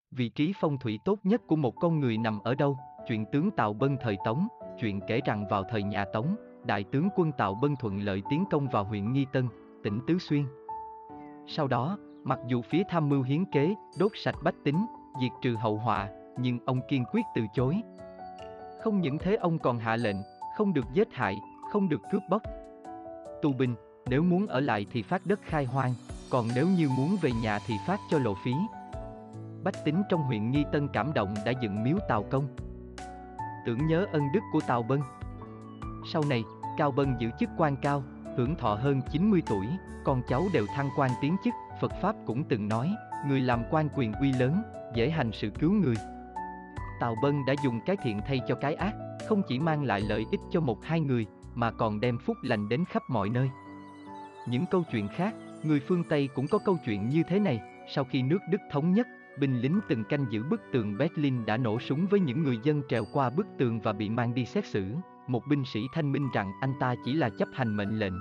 Vị trí phong thủy tốt nhất của một con người nằm ở đâu? Chuyện tướng Tào Bân thời Tống. Chuyện kể rằng vào thời nhà Tống, đại tướng quân Tào Bân thuận lợi tiến công vào huyện Nghi Tân, tỉnh Tứ Xuyên. Sau đó, mặc dù phía tham mưu hiến kế, đốt sạch bách tính, diệt trừ hậu họa, nhưng ông kiên quyết từ chối. Không những thế, ông còn hạ lệnh, không được giết hại, không được cướp bóc. Tù binh, nếu muốn ở lại thì phát đất khai hoang, còn nếu như muốn về nhà thì phát cho lộ phí. Bách tính trong huyện Nghi Tân cảm động đã dựng miếu Tào Công, tưởng nhớ ân đức của Tào Bân. Sau này, Cao Bân giữ chức quan cao, hưởng thọ hơn 90 tuổi, con cháu đều thăng quan tiến chức. Phật Pháp cũng từng nói, người làm quan quyền uy lớn, dễ hành sự cứu người. Tào Bân đã dùng cái thiện thay cho cái ác, không chỉ mang lại lợi ích cho một hai người, mà còn đem phúc lành đến khắp mọi nơi. Những câu chuyện khác, người phương Tây cũng có câu chuyện như thế này. Sau khi nước Đức thống nhất, binh lính từng canh giữ bức tường Berlin đã nổ súng với những người dân trèo qua bức tường và bị mang đi xét xử. Một binh sĩ thanh minh rằng anh ta chỉ là chấp hành mệnh lệnh,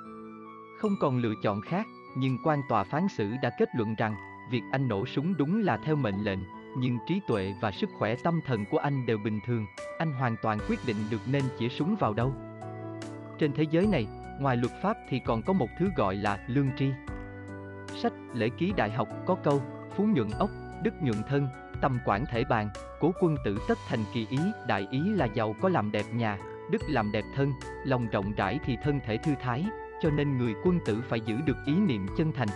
không còn lựa chọn khác, nhưng quan tòa phán xử đã kết luận rằng việc anh nổ súng đúng là theo mệnh lệnh, nhưng trí tuệ và sức khỏe tâm thần của anh đều bình thường, anh hoàn toàn quyết định được nên chĩa súng vào đâu. Trên thế giới này, ngoài luật pháp thì còn có một thứ gọi là lương tri. Sách Lễ Ký Đại học có câu, phú nhuận ốc, đức nhuận thân, tâm quản thể bàn, cố quân tử tất thành kỳ ý. Đại ý là giàu có làm đẹp nhà, đức làm đẹp thân, lòng rộng rãi thì thân thể thư thái, cho nên người quân tử phải giữ được ý niệm chân thành.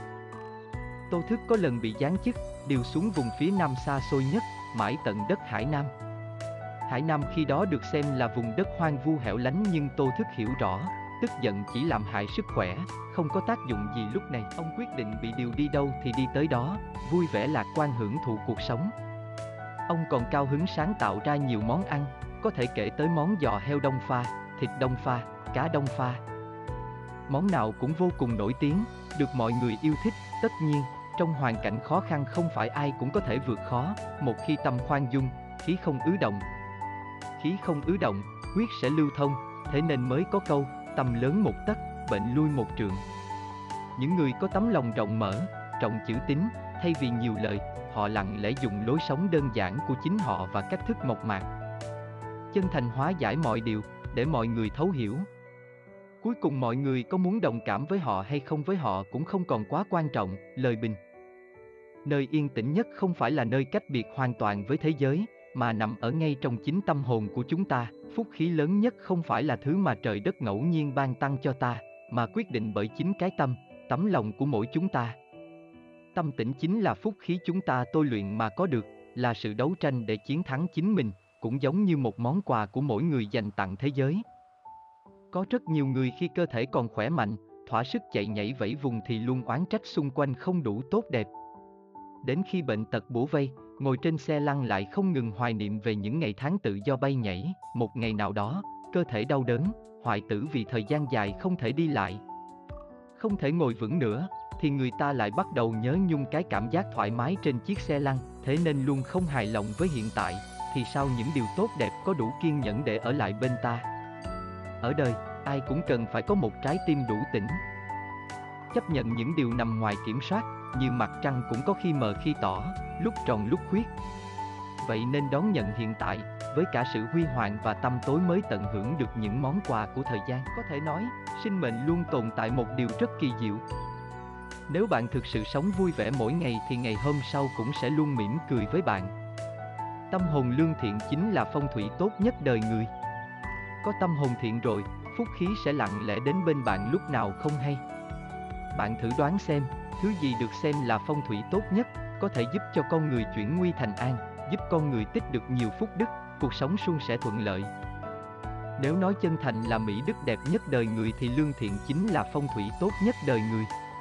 Tô Thức có lần bị giáng chức, điều xuống vùng phía nam xa xôi nhất, mãi tận đất Hải Nam. Hải Nam khi đó được xem là vùng đất hoang vu hẻo lánh, nhưng Tô Thức hiểu rõ, tức giận chỉ làm hại sức khỏe, không có tác dụng gì. Lúc này, ông quyết định bị điều đi đâu thì đi tới đó, vui vẻ lạc quan hưởng thụ cuộc sống. Ông còn cao hứng sáng tạo ra nhiều món ăn, có thể kể tới món giò heo đông pha, thịt đông pha, cá đông pha. Món nào cũng vô cùng nổi tiếng, được mọi người yêu thích. Tất nhiên, trong hoàn cảnh khó khăn không phải ai cũng có thể vượt khó. Một khi tâm khoan dung, khí không ứ động. Khí không ứ động, huyết sẽ lưu thông, thế nên mới có câu, tâm lớn một tấc, bệnh lui một trượng. Những người có tấm lòng rộng mở, trọng chữ tín, thay vì nhiều lời, họ lặng lẽ dùng lối sống đơn giản của chính họ và cách thức mộc mạc, chân thành hóa giải mọi điều, để mọi người thấu hiểu. Cuối cùng mọi người có muốn đồng cảm với họ hay không với họ cũng không còn quá quan trọng. Lời bình. Nơi yên tĩnh nhất không phải là nơi cách biệt hoàn toàn với thế giới, mà nằm ở ngay trong chính tâm hồn của chúng ta. Phúc khí lớn nhất không phải là thứ mà trời đất ngẫu nhiên ban tặng cho ta, mà quyết định bởi chính cái tâm, tấm lòng của mỗi chúng ta. Tâm tĩnh chính là phúc khí chúng ta tôi luyện mà có được, là sự đấu tranh để chiến thắng chính mình, cũng giống như một món quà của mỗi người dành tặng thế giới. Có rất nhiều người khi cơ thể còn khỏe mạnh, thỏa sức chạy nhảy vẫy vùng thì luôn oán trách xung quanh không đủ tốt đẹp. Đến khi bệnh tật bủa vây, ngồi trên xe lăn lại không ngừng hoài niệm về những ngày tháng tự do bay nhảy. Một ngày nào đó, cơ thể đau đớn, hoại tử vì thời gian dài không thể đi lại, không thể ngồi vững nữa, thì người ta lại bắt đầu nhớ nhung cái cảm giác thoải mái trên chiếc xe lăn, thế nên luôn không hài lòng với hiện tại. Thì sao những điều tốt đẹp có đủ kiên nhẫn để ở lại bên ta? Ở đời, ai cũng cần phải có một trái tim đủ tĩnh, chấp nhận những điều nằm ngoài kiểm soát, như mặt trăng cũng có khi mờ khi tỏ, lúc tròn lúc khuyết. Vậy nên đón nhận hiện tại, với cả sự huy hoàng và tâm tối mới tận hưởng được những món quà của thời gian. Có thể nói, sinh mệnh luôn tồn tại một điều rất kỳ diệu. Nếu bạn thực sự sống vui vẻ mỗi ngày thì ngày hôm sau cũng sẽ luôn mỉm cười với bạn. Tâm hồn lương thiện chính là phong thủy tốt nhất đời người. Có tâm hồn thiện rồi, phúc khí sẽ lặng lẽ đến bên bạn lúc nào không hay. Bạn thử đoán xem, thứ gì được xem là phong thủy tốt nhất, có thể giúp cho con người chuyển nguy thành an, giúp con người tích được nhiều phúc đức, cuộc sống suôn sẻ thuận lợi. Nếu nói chân thành là mỹ đức đẹp nhất đời người thì lương thiện chính là phong thủy tốt nhất đời người.